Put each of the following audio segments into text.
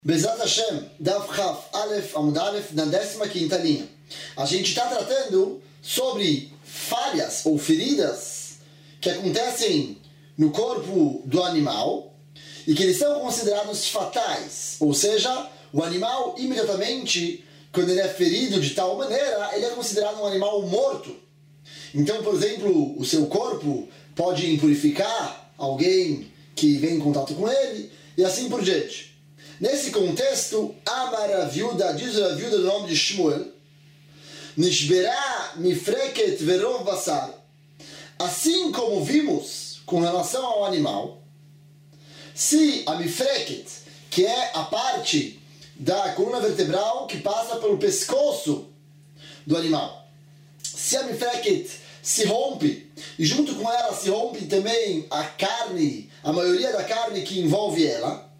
Bezat Hashem, Dav Chaf, Aleph, Amud Aleph, na 15ª linha. A gente está tratando sobre falhas ou feridas que acontecem no corpo do animal e que eles são considerados fatais. Ou seja, o animal imediatamente, quando ele é ferido de tal maneira, ele é considerado um animal morto. Então, por exemplo, o seu corpo pode impurificar alguém que vem em contato com ele e assim por diante. Nesse contexto, Amar a viúva, diz a viúva do nome de Shmuel, Nishberá mifreket verov basar. Assim como vimos com relação ao animal, se a mifreket, que é a parte da coluna vertebral que passa pelo pescoço do animal, se a mifreket se rompe, e junto com ela se rompe também a carne, a maioria da carne que envolve ela,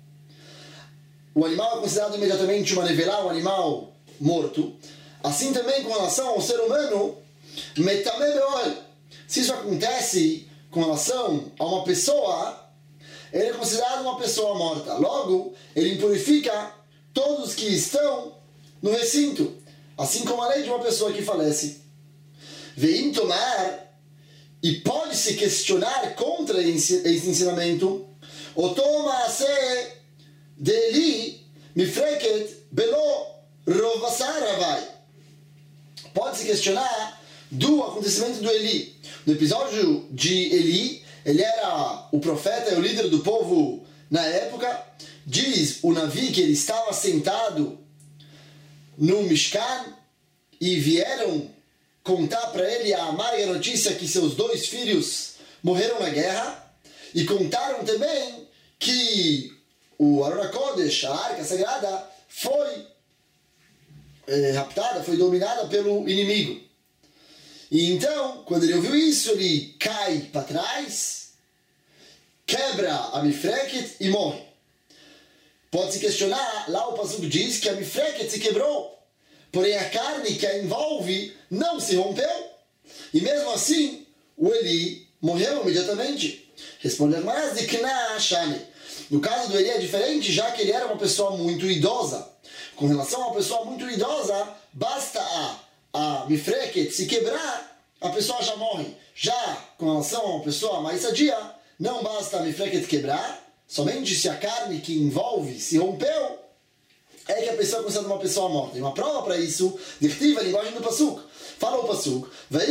o animal é considerado imediatamente uma nevelá, um animal morto. Assim também com relação ao ser humano, metamé beol. Se isso acontece com relação a uma pessoa, ele é considerado uma pessoa morta. Logo, ele impurifica todos que estão no recinto, assim como a lei de uma pessoa que falece. Veim tomar, e pode-se questionar contra esse ensinamento, o toma se Deli mifreket belo rovassaravai. Pode-se questionar do acontecimento do Eli. No episódio de Eli, ele era o profeta e o líder do povo na época. Diz o Navi que ele estava sentado no Mishkan e vieram contar para ele a amarga notícia que seus 2 filhos morreram na guerra, e contaram também que o Aron HaKodesh, a Arca Sagrada, foi raptada, foi dominada pelo inimigo. E então, quando ele ouviu isso, ele cai para trás, quebra a mifreket e morre. Pode-se questionar, lá o Pasuk diz que a mifreket se quebrou, porém a carne que a envolve não se rompeu, e mesmo assim, o Eli morreu imediatamente. Responde a Gemara, Zikna Shani. No caso do Eli é diferente, já que ele era uma pessoa muito idosa. Com relação a uma pessoa muito idosa, basta a mifreket se quebrar, a pessoa já morre. Já com relação a uma pessoa mais sadia, não basta a mifreket quebrar, somente se a carne que envolve se rompeu, é que a pessoa é considerada uma pessoa morta. E uma prova para isso, descreve a linguagem do Pasuk. Fala o Pasuk,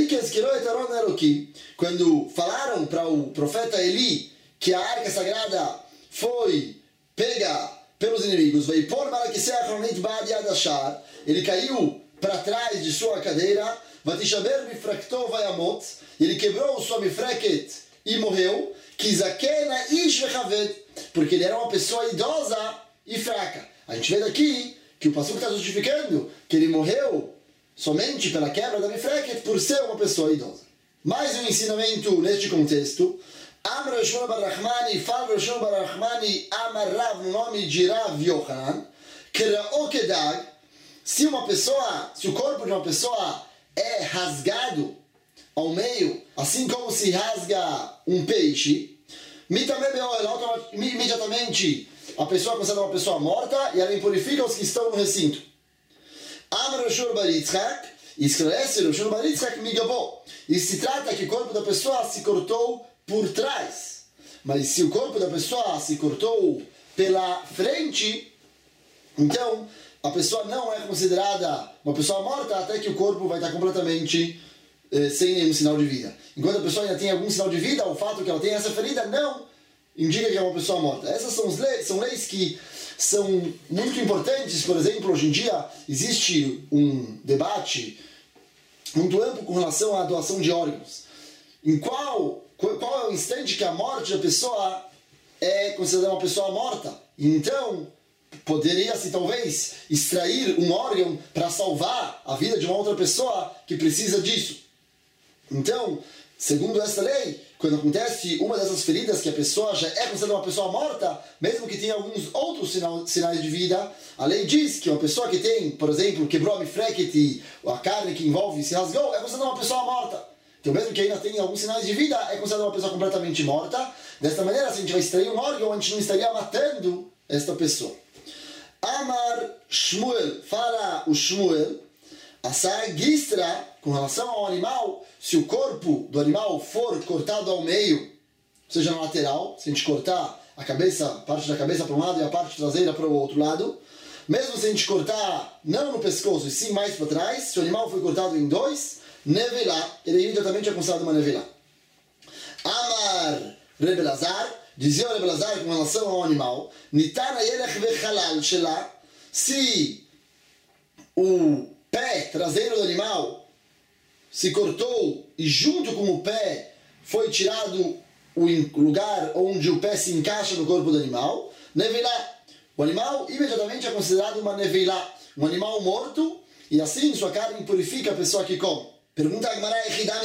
quando falaram para o profeta Eli que a Arca Sagrada foi pega pelos inimigos, ele caiu para trás de sua cadeira, ele quebrou sua mifreket e morreu, porque ele era uma pessoa idosa e fraca. A gente vê daqui que o Pasuk está justificando que ele morreu somente pela quebra da mifreket por ser uma pessoa idosa. Mais um ensinamento neste contexto. Amar Rishon bar Rahmani, fala Rishon bar Rahmani, Amar Rav, no nome de Rav Yochanan, Kera'o kedag, se o corpo de uma pessoa é rasgado ao meio, assim como se rasga um peixe, imediatamente a pessoa é considerada uma pessoa morta e ela impurifica os que estão no recinto. Amar Rishon bar Yitzchak, esclarece Rishon bar Yitzchak migabó, e se trata que o corpo da pessoa se cortou por trás, mas se o corpo da pessoa se cortou pela frente, então a pessoa não é considerada uma pessoa morta até que o corpo vai estar completamente sem nenhum sinal de vida. Enquanto a pessoa ainda tem algum sinal de vida, o fato que ela tem essa ferida não indica que é uma pessoa morta. Essas são leis que são muito importantes. Por exemplo, hoje em dia existe um debate muito amplo com relação à doação de órgãos. Em qual é o instante que a morte da pessoa é considerada uma pessoa morta? Então, poderia-se talvez extrair um órgão para salvar a vida de uma outra pessoa que precisa disso. Então, segundo essa lei, quando acontece uma dessas feridas que a pessoa já é considerada uma pessoa morta, mesmo que tenha alguns outros sinais de vida, a lei diz que uma pessoa que tem, por exemplo, quebrou a mifreket e a carne que envolve se rasgou, é considerada uma pessoa morta. Então, mesmo que ainda tenha alguns sinais de vida, é considerada uma pessoa completamente morta. Desta maneira, se a gente vai extrair um órgão, a gente não estaria matando esta pessoa. Amar Shmuel, fala o Shmuel, essa gistra, com relação ao animal, se o corpo do animal for cortado ao meio, seja na lateral, se a gente cortar a cabeça, parte da cabeça para um lado e a parte traseira para o outro lado, mesmo se a gente cortar não no pescoço e sim mais para trás, se o animal foi cortado em dois, nevelá, ele imediatamente é considerado uma nevelá. Amar Rebbe Lazar, dizia o Rebbe Lazar com relação ao animal, Nitana yelech vechalal shela, se o pé traseiro do animal se cortou e junto com o pé foi tirado o lugar onde o pé se encaixa no corpo do animal, nevelá. O animal imediatamente é considerado uma nevelá, um animal morto, e assim sua carne purifica a pessoa que come. Pergunta a Gemara,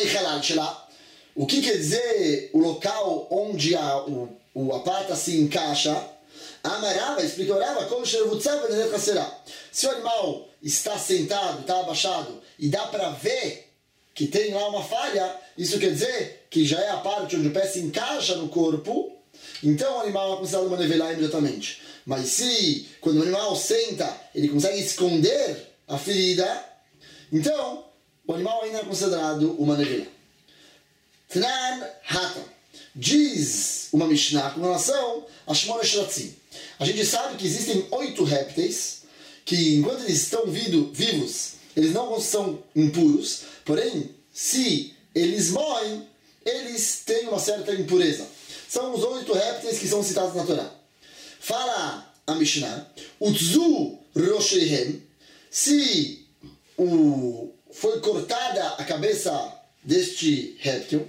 o que quer dizer o local onde a pata se encaixa? Amarava, explica Rava, se o animal está sentado, está abaixado, e dá para ver que tem lá uma falha, isso quer dizer que já é a parte onde o pé se encaixa no corpo, então o animal é considerado uma nevelá imediatamente. Mas se, quando o animal senta, ele consegue esconder a ferida, então o animal ainda é considerado uma nevelá. Tnan Hata. Diz uma Mishnah com relação a Shmona Shratzim. A gente sabe que existem 8 répteis que, enquanto eles estão vivos, eles não são impuros, porém, se eles morrem, eles têm uma certa impureza. São os 8 répteis que são citados na Torá. Fala a Mishnah, Utzu Roshehem, se foi cortada a cabeça deste réptil,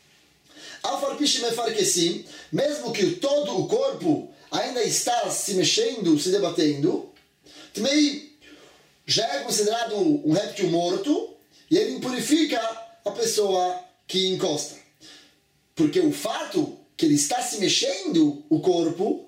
mesmo que todo o corpo ainda está se mexendo, se debatendo, também já é considerado um réptil morto e ele impurifica a pessoa que encosta. Porque o fato que ele está se mexendo, o corpo,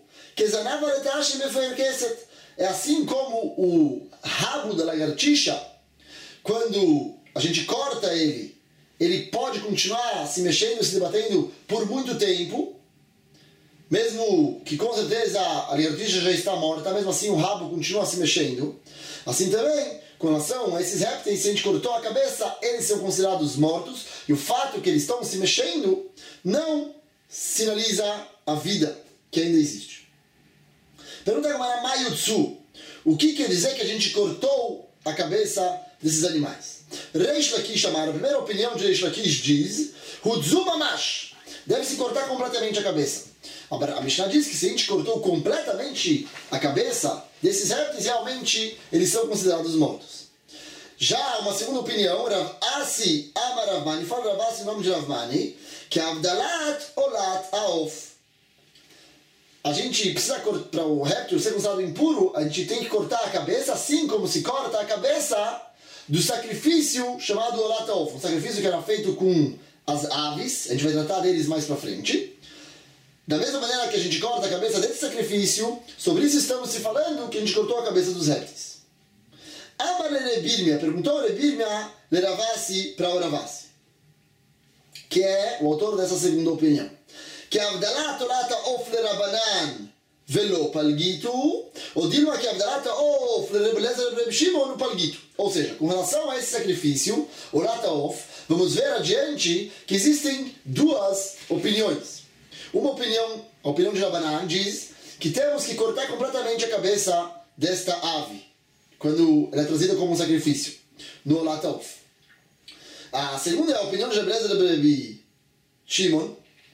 é assim como o rabo da lagartixa, quando a gente corta ele pode continuar se mexendo, se debatendo por muito tempo, mesmo que com certeza a lagartixa já está morta, mesmo assim o rabo continua se mexendo. Assim também, com relação a esses répteis, se a gente cortou a cabeça, eles são considerados mortos, e o fato que eles estão se mexendo não sinaliza a vida que ainda existe. Pergunta agora, Mayutsu, o que quer dizer que a gente cortou a cabeça desses animais? Reish Lakish Amar, a primeira opinião de Reish Lakish diz, Hudzu Mamash, deve-se cortar completamente a cabeça. A Mishnah diz que se a gente cortou completamente a cabeça desses répteis, realmente eles são considerados mortos. Já uma segunda opinião, Rav Asi Amar Ravmani, fala Rav Asi em nome de Ravmani, que Avdalat Olat Aof. A gente precisa, para o réptil ser considerado impuro, a gente tem que cortar a cabeça, assim como se corta a cabeça do sacrifício chamado Olat Aof, um sacrifício que era feito com as aves, a gente vai tratar deles mais para frente. Da mesma maneira que a gente corta a cabeça desse sacrifício, sobre isso estamos se falando que a gente cortou a cabeça dos répteis. Amar Lerebirmia, perguntou a Lerebirmia Leravasi para o Ravasi, que é o autor dessa segunda opinião. Que Avdalat Olat Aof Lerabanan Velo Palgitu, ou Dilma que Avdalat Aof Lerebelezer Reb Shimon Palgitu. Ou seja, com relação a esse sacrifício, Olat Aof, vamos ver adiante que existem duas opiniões. Uma opinião, a opinião de Rabanan, diz que temos que cortar completamente a cabeça desta ave, quando ela é trazida como um sacrifício, no Olat Aof. A segunda é a opinião de Rebelezer Reb Shimon,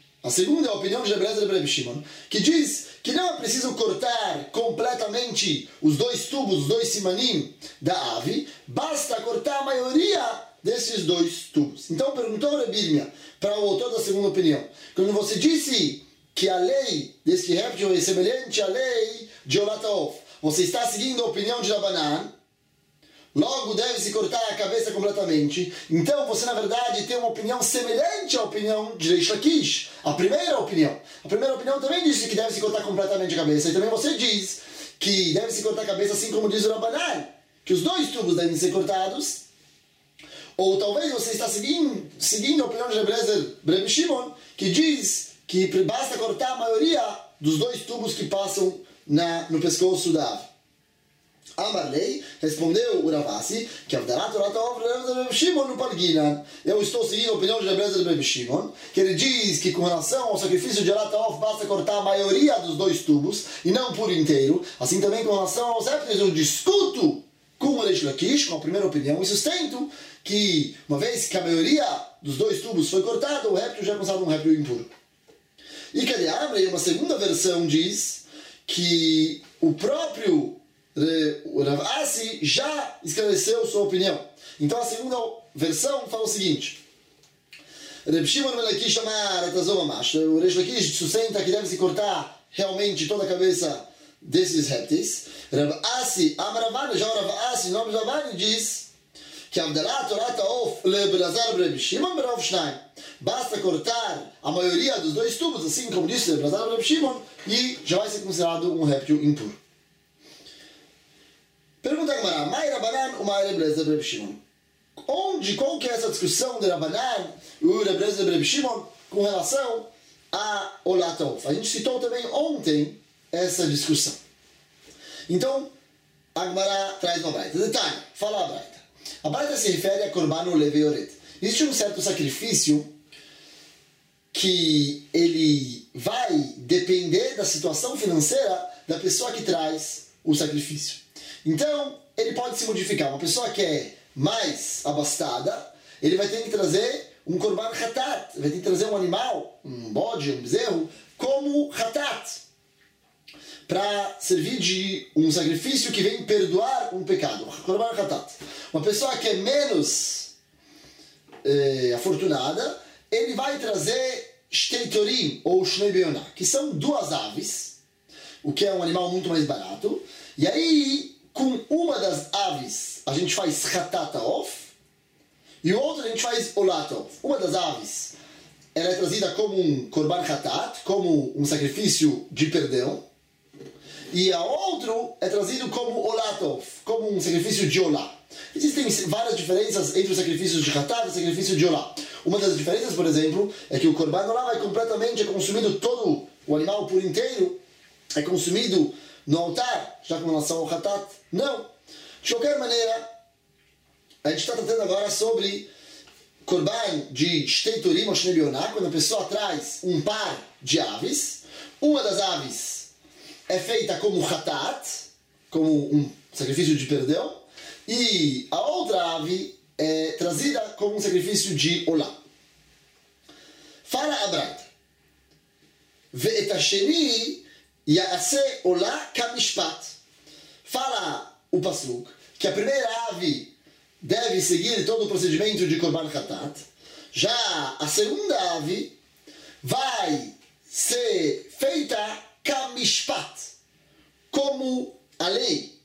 que diz que não é preciso cortar completamente os 2 tubos, os 2 simanim da ave, basta cortar a maioria desses 2 tubos. Então perguntou Rebirmia para o autor da segunda opinião, quando você disse que a lei desse réptil é semelhante à lei de Olat Aof, você está seguindo a opinião de Rabanan, logo deve-se cortar a cabeça completamente. Então você na verdade tem uma opinião semelhante à opinião de Reish Lakish, a primeira opinião. A primeira opinião também disse que deve-se cortar completamente a cabeça, e também você diz que deve-se cortar a cabeça assim como diz o Rabanan, que os 2 tubos devem ser cortados. Ou talvez você está seguindo a opinião de Reb Shimon, que diz que basta cortar a maioria dos 2 tubos que passam no pescoço da ave. Amarlei, respondeu o Rav Asi, que Avdalat Olat Ha'of Reb Shimon no Parginan. Eu estou seguindo a opinião de Reb Shimon, que ele diz que com relação ao sacrifício de Olat Ha'of basta cortar a maioria dos 2 tubos e não por inteiro. Assim também com relação aos répteis, eu discuto com o Reish Lakish, com a primeira opinião, e sustento que, uma vez que a maioria dos 2 tubos foi cortada, o réptil já é considerado um réptil impuro. E Kali Amrei, uma segunda versão, diz que o próprio o Rav Asi já esclareceu sua opinião. Então a segunda versão fala o seguinte: Reb Shimon ben Lakish amar etazov mamash. O Reish Lakish sustenta que deve se cortar realmente toda a cabeça desses répteis. Rav Asi amar Ravani, já o Rav Asi, em nome de Ravani, diz que Avdalat Olat Ha'of leBelazar Reb Shimon berov shnaim. Basta cortar a maioria dos 2 tubos, assim como disse Belazar Reb Shimon, e já vai ser considerado um réptil impuro. Pergunta a Gemara: Mai Rabanan ou Mai Rebelezer Reb Shimon? Qual que é essa discussão de Rabanan e o Rebelezer Reb Shimon com relação a Olat Ha'of? A gente citou também ontem essa discussão. Então, a Gemara traz uma braita. Detalhe, fala a braita. A braita se refere a Korban Ulev Yored. Existe um certo sacrifício que ele vai depender da situação financeira da pessoa que traz o sacrifício. Então, ele pode se modificar. Uma pessoa que é mais abastada, ele vai ter que trazer um korban hatat, vai ter que trazer um animal, um bode, um bezerro, como hatat, para servir de um sacrifício que vem perdoar um pecado. Korban hatat. Uma pessoa que é menos afortunada, ele vai trazer shteitorim ou shnei beyoná, que são 2 aves, o que é um animal muito mais barato. E aí, com uma das aves, a gente faz Hatat Ha'of, e o outro a gente faz Olat Ha'of. Uma das aves, ela é trazida como um Korban Hatat, como um sacrifício de perdão, e a outra é trazido como Olat Ha'of, como um sacrifício de Olá. Existem várias diferenças entre os sacrifícios de Hatat e o sacrifício de Olá. Uma das diferenças, por exemplo, é que o Korban Olá vai completamente, é consumido todo o animal por inteiro, é consumido no altar, já com relação ao Hatat, não. De qualquer maneira, a gente está tratando agora sobre Korban de Shteiturim ou Shnei Beyoná, quando a pessoa traz um par de aves. Uma das aves é feita como Hatat, como um sacrifício de perdão, e a outra ave é trazida como um sacrifício de Olá. Fala a Braita: Ve'et hasheni Ya'ase Olá Kamishpat. Fala o Pasuk que a primeira ave deve seguir todo o procedimento de Korban Hatat. Já a segunda ave vai ser feita Kamishpat, como a lei.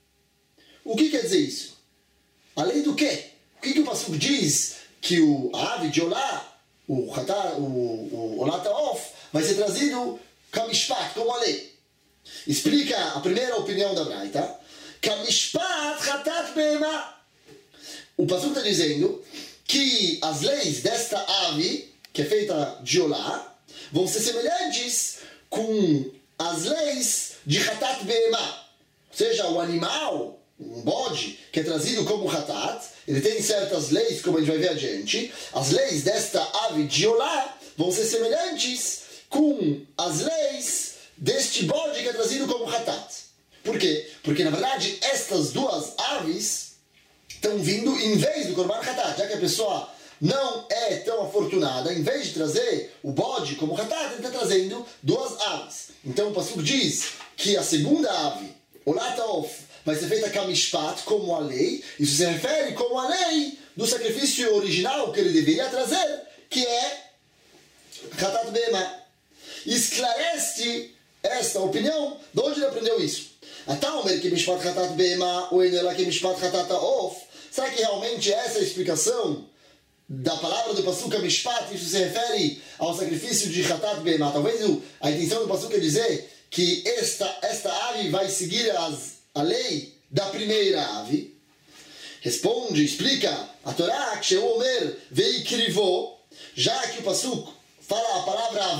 O que quer dizer isso? A lei do quê? O que o Pasuk diz? Que a ave de Olá, o Olat Ha'of, vai ser trazido Kamishpat, como a lei. Explica a primeira opinião da Braita. Kamishpat Hatat Be'ema. O Pasuk está dizendo que as leis desta ave, que é feita de Olá, vão ser semelhantes com as leis de Hatat Be'ema. Ou seja, o animal, um bode, que é trazido como Hatat, ele tem certas leis, como a gente vai ver adiante. As leis desta ave de Olá vão ser semelhantes com as leis deste bode que é trazido como Hatat. Por quê? Porque, na verdade, estas 2 aves estão vindo em vez do Korban Hatat, já que a pessoa não é tão afortunada, em vez de trazer o bode como Hatat, ele está trazendo 2 aves. Então o Pasuk diz que a segunda ave, Olat Ha'of, vai ser feita Kamishpat, como a lei. Isso se refere como a lei do sacrifício original que ele deveria trazer, que é Hatat Be'ema. Esclarece esta opinião. De onde ele aprendeu isso? Ataomer que Mishpat Hatat Be'ema ou Enela que Mishpat Hatat Ha'of. Será que realmente essa é a explicação da palavra do Pasuk Mishpat? Isso se refere ao sacrifício de Hatat Be'ema. Talvez a intenção do Pasuk é dizer que esta ave vai seguir a lei da primeira ave. Responde, explica a Torá, que o Omer veikrivô, já que o Pasuk fala a palavra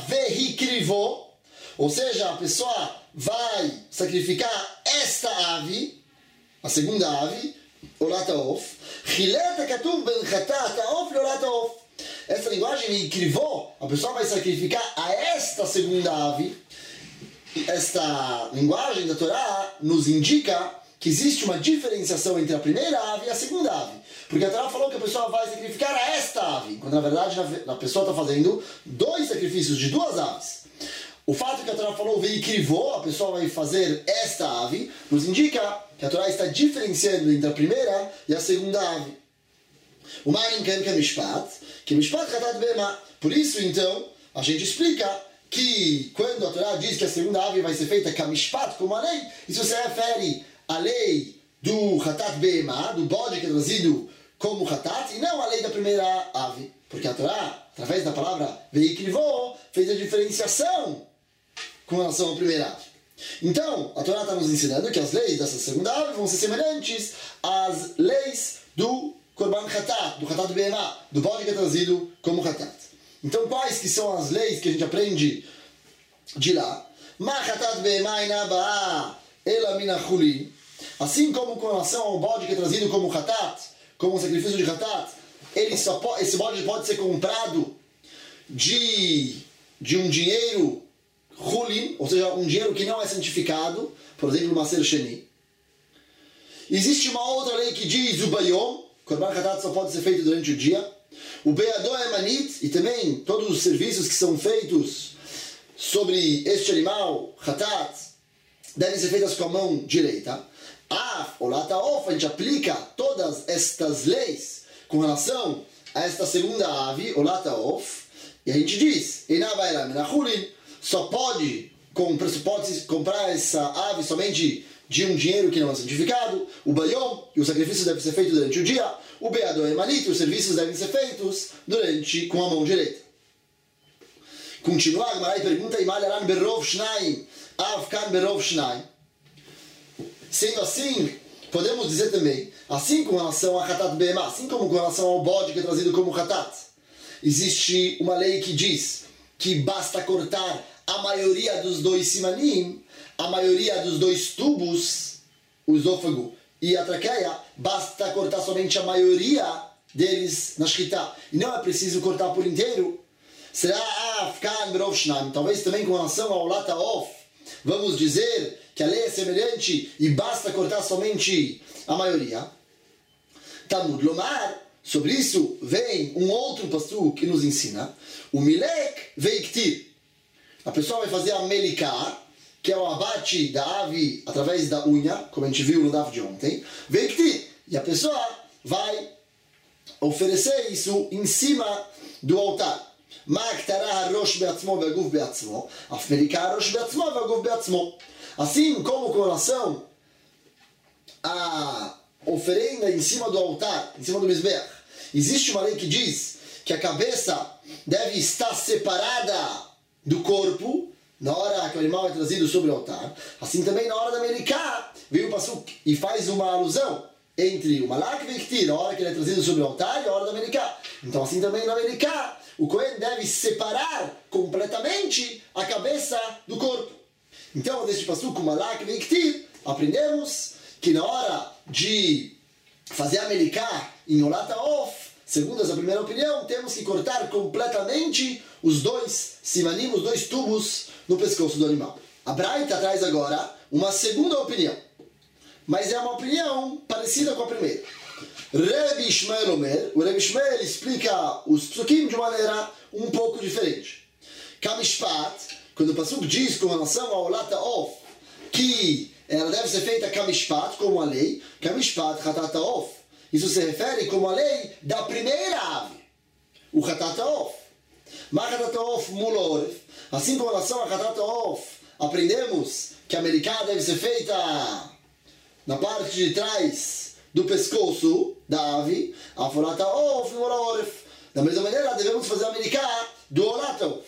veikrivô, ou seja, a pessoa vai sacrificar esta ave, a segunda ave, Olat Haof, Chilet Katuv Ben Chatat Haof Olat Haof. Essa linguagem me crivou, a pessoa vai sacrificar a esta segunda ave. Esta linguagem da Torá nos indica que existe uma diferenciação entre a primeira ave e a segunda ave. Porque a Torá falou que a pessoa vai sacrificar a esta ave, quando na verdade a pessoa está fazendo 2 sacrifícios de 2 aves. O fato que a Torá falou veikrivô, a pessoa vai fazer esta ave, nos indica que a Torá está diferenciando entre a primeira e a segunda ave. O Maim Ken Mishpat, que Mishpat Chatat Bema. Por isso, então, a gente explica que quando a Torá diz que a segunda ave vai ser feita Kamishpat, como a lei, isso se refere à lei do Chatat Bema, do bode que é trazido como Chatat, e não à lei da primeira ave. Porque a Torá, através da palavra veikrivô, fez a diferenciação com relação à primeira ave. Então, a Torá está nos ensinando que as leis dessa segunda ave vão ser semelhantes às leis do Korban Chatat, do Chatat Bema, do bode que é trazido como Chatat. Então, quais que são as leis que a gente aprende de lá? Ma Chatat Bema ina ba'a ela min hachulin. Assim como com relação ao bode que é trazido como Chatat, como um sacrifício de Chatat, esse bode pode ser comprado de um dinheiro Hulin, ou seja, um dinheiro que não é santificado, por exemplo, Maser Sheni. Existe uma outra lei que diz o Bayom, Korban Chatat só pode ser feito durante o dia. O Beadó Emanit, e também todos os serviços que são feitos sobre este animal, Chatat, devem ser feitos com a mão direita. Olat Haof, a gente aplica todas estas leis com relação a esta segunda ave, Olat Haof, e a gente diz, só pode comprar essa ave somente de um dinheiro que não é santificado. O Bayom, e o sacrifício deve ser feito durante o dia. O Beadó Emanit, os serviços devem ser feitos com a mão direita. Continua, a Gemara pergunta, Imalaran berov shnaim, av kan berov shnaim. Sendo assim, podemos dizer também, assim com relação a Chatat Bema, assim como com relação ao bode que é trazido como Chatat, existe uma lei que diz que basta cortar a maioria dos 2 simanim, a maioria dos 2 tubos, o esôfago e a traqueia, basta cortar somente a maioria deles na shkita. E não é preciso cortar por inteiro. Será Afkan Berov Shnaim. Talvez também com relação ao Olat Haof, vamos dizer que a lei é semelhante e basta cortar somente a maioria. Talmud Lomar, sobre isso vem um outro pasuk que nos ensina, o Milek Veiktir. A pessoa vai fazer a Meliká, que é o abate da ave através da unha, como a gente viu no daf de ontem, Veiktir. E a pessoa vai oferecer isso em cima do altar. Assim como com relação à oferenda em cima do altar, em cima do Mizbeach, existe uma lei que diz que a cabeça deve estar separada do corpo na hora que o animal é trazido sobre o altar. Assim também na hora da Meliká, vem o pasuk e faz uma alusão entre o Malak Veiktir, a hora que ele é trazido sobre o altar, e a hora da Meliká. Então assim também na Meliká, o Kohen deve separar completamente a cabeça do corpo. Então, deste pasuk, Malak Veiktir, aprendemos que na hora de fazer a Meliká em Olat Haof, segundo essa primeira opinião, temos que cortar completamente os 2 simanim, os 2 tubos no pescoço do animal. A Braita traz agora uma segunda opinião, mas é uma opinião parecida com a primeira. Rebbe Ishmael Omer, o Rebbe Ishmael explica os psukim de maneira um pouco diferente. Kamishpat, quando o pasuk diz com relação ao Olat Haof que ela deve ser feita Kamishpat, como a lei, Kamishpat Chatat Haof, isso se refere como a lei da primeira ave, o Chatat Haof. Ma Chatat Haof mul oref, assim com relação a Chatat Haof, aprendemos que a Meliká deve ser feita na parte de trás do pescoço da ave, a Olat Haof mul oref. Da mesma maneira, devemos fazer a Meliká do Olat Haof.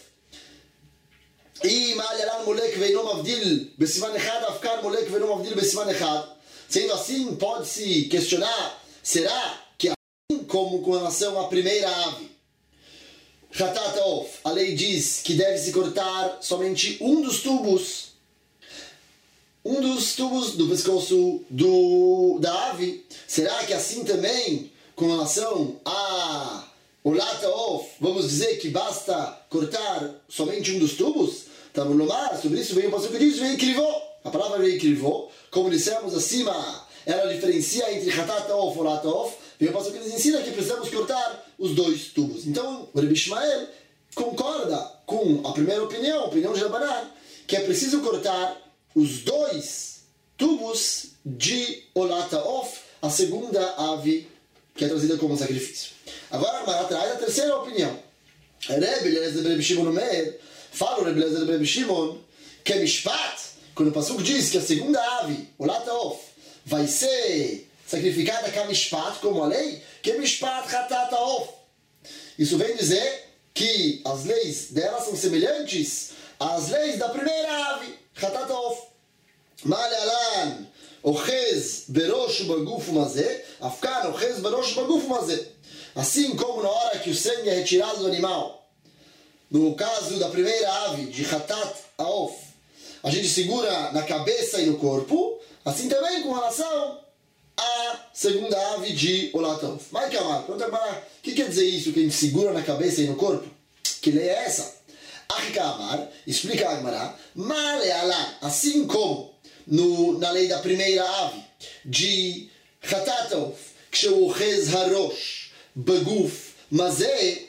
E Ma'alaran molek veino mavdil besiman echad, afkan molek veino mavdil besiman echad. Sendo assim, pode-se questionar, será que assim como com relação à primeira ave, Chatat Haof, a lei diz que deve-se cortar somente um dos tubos, um dos tubos do pescoço da ave. Será que assim também, com relação a Olata Of, vamos dizer que basta cortar somente um dos tubos? Estamos no mar, sobre isso vem o passuco que diz, veikrivó. A palavra veikrivó, como dissemos acima, ela diferencia entre Hatata Of e Olata Of. Vem o passuco que nos ensina que precisamos cortar os dois tubos. Então, o Rebbe Ishmael concorda com a primeira opinião, a opinião de Rabbanan, que é preciso cortar os dois tubos de Olata Of, a segunda ave que é trazida como sacrifício. Agora, Agmará traz a terceira opinião. Rebbe Eliezer ben Shimon Omer, fala o Rebbe Eliezer ben Shimon, que é Mishpat, quando o passuco diz que a segunda ave, Olata Of, vai ser sacrificada com a Mishpat, como a lei, que é Mishpat Hatata Of. Isso vem dizer que as leis dela são semelhantes às leis da primeira ave, Hatata Of. Malealan, Ochez Berosh Baguf Mazé, Afkan Ochez Berosh Baguf Mazé. Assim como na hora que o sangue é retirado do animal, no caso da primeira ave, de Hatat Aof, a gente segura na cabeça e no corpo, assim também com relação à segunda ave de Olat Aof. Mas calma, o que quer dizer isso, que a gente segura na cabeça e no corpo? Que lei é essa? Achikamar, explica a Agmará, Malealan, assim como na lei da primeira ave, de Hatat Aof, Kshehu Ochez Harosh, Baguf, Mazé,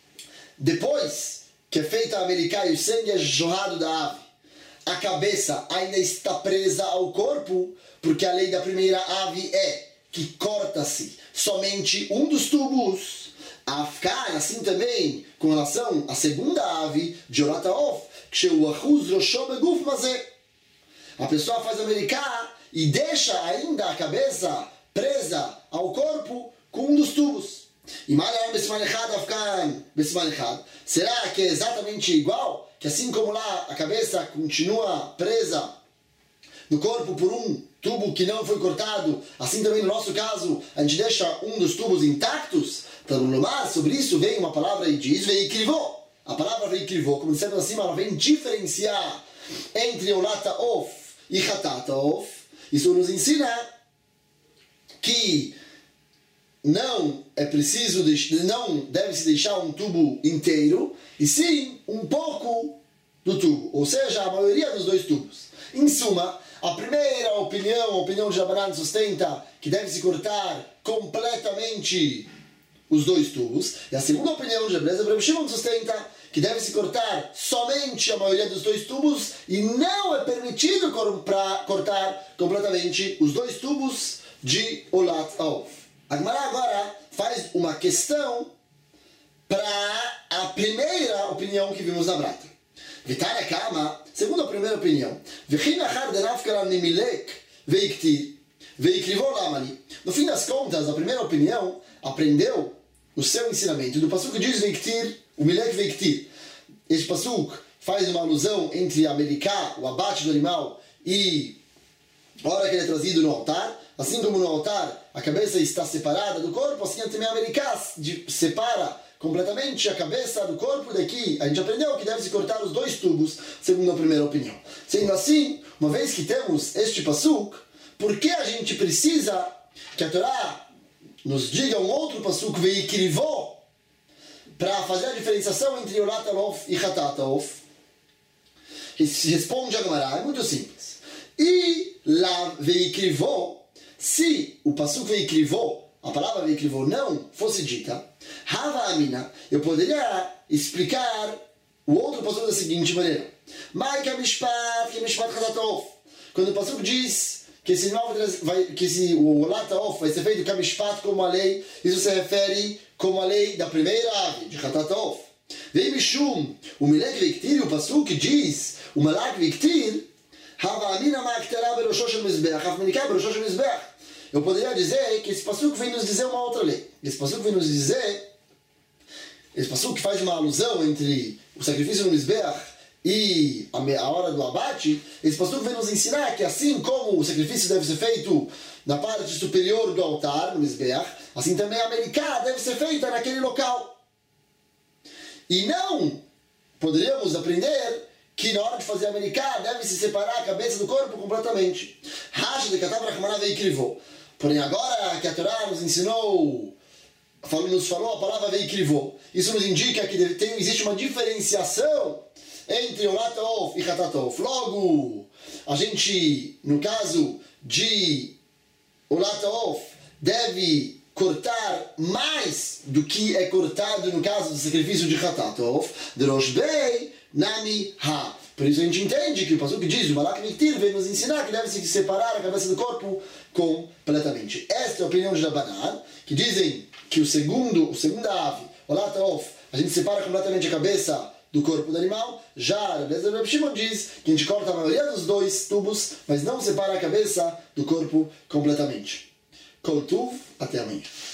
depois que é feita a americana e o sangue é jorrado da ave, a cabeça ainda está presa ao corpo, porque a lei da primeira ave é que corta-se somente um dos tubos. A Afkan, assim também, com relação à segunda ave, de Olata Of, que o Achuz Roshó Baguf Mazé. A pessoa faz a americana e deixa ainda a cabeça presa ao corpo com um dos tubos. E será que é exatamente igual? Que assim como lá a cabeça continua presa no corpo por um tubo que não foi cortado, assim também no nosso caso a gente deixa um dos tubos intactos? Para o Lomar, sobre isso vem uma palavra e diz veikrivó. A palavra veikrivó, como dissemos acima, ela vem diferenciar entre Olata Of e Hatata Of. Isso nos ensina que não é preciso, não deve-se deixar um tubo inteiro, e sim um pouco do tubo, ou seja, a maioria dos dois tubos. Em suma, a primeira opinião, a opinião de Rabbanan, sustenta que deve-se cortar completamente os dois tubos, e a segunda opinião de Rebbe Shimon sustenta que deve-se cortar somente a maioria dos dois tubos, e não é permitido cortar completamente os dois tubos de Olat Aof. A Agmará agora faz uma questão para a primeira opinião que vimos na Brata. Vitana Kama, segundo a primeira opinião, no fim das contas, a primeira opinião aprendeu o seu ensinamento do passuco que diz Veiktir, o Milek Veiktir. Este passuco faz uma alusão entre a Merikah, o abate do animal, e a hora que ele é trazido no altar. Assim como no altar a cabeça está separada do corpo, assim também a Merikah separa completamente a cabeça do corpo. Daqui a gente aprendeu que deve-se cortar os dois tubos, segundo a primeira opinião. Sendo assim, uma vez que temos este passuco, por que a gente precisa que a Torá nos diga um outro passuco, veikrivó, para fazer a diferenciação entre Olata Of e Hatata Of? Responde a Agmará, é muito simples. E lá veikrivó, se o passuco veikrivó, a palavra veikrivó não fosse dita, Hava Amina, eu poderia explicar o outro passuco da seguinte maneira. Maika Mishpat, que Mishpat Hatata Of. Quando o passuco diz que o Olata Of vai ser feito com Mishpat como a lei, isso se refere como a lei da primeira ave, de Hatata Of. Vem Mishum, o Milek Veiktir, o passuco diz, o Malak Veiktir, Hava Amina Ma'aktara Beroshó Shel Mizbeach, Af Menikah Beroshó Shel Mizbeach. Eu poderia dizer que esse passuco vem nos dizer uma outra lei. Esse passuco vem nos dizer, esse passuco que faz uma alusão entre o sacrifício no Mizbeach e a hora do abate, esse passuco vem nos ensinar que assim como o sacrifício deve ser feito na parte superior do altar, no Mizbeach, assim também a Menikah deve ser feita naquele local. E não poderíamos aprender que na hora de fazer a Ameriká deve se separar a cabeça do corpo completamente. Rashi de Katav Rachmana veikrivou. Porém, agora que a Torá nos ensinou, nos falou a palavra veikrivou, isso nos indica que existe uma diferenciação entre Olat Ha'of e Chatat Ha'of. Logo, a gente, no caso de Olat Ha'of, deve cortar mais do que é cortado no caso do sacrifício de Chatat Ha'of, de Rosh Bei Nami Ha. Por isso a gente entende que o Pasuk diz, o Malak Miktir vem nos ensinar que deve-se separar a cabeça do corpo completamente. Esta é a opinião de Rabbanan, que dizem que o segunda ave, Olat Ha'of, a gente separa completamente a cabeça do corpo do animal. Já Reb Shimon diz que a gente corta a maioria dos dois tubos, mas não separa a cabeça do corpo completamente. Kol Tuv, até amanhã.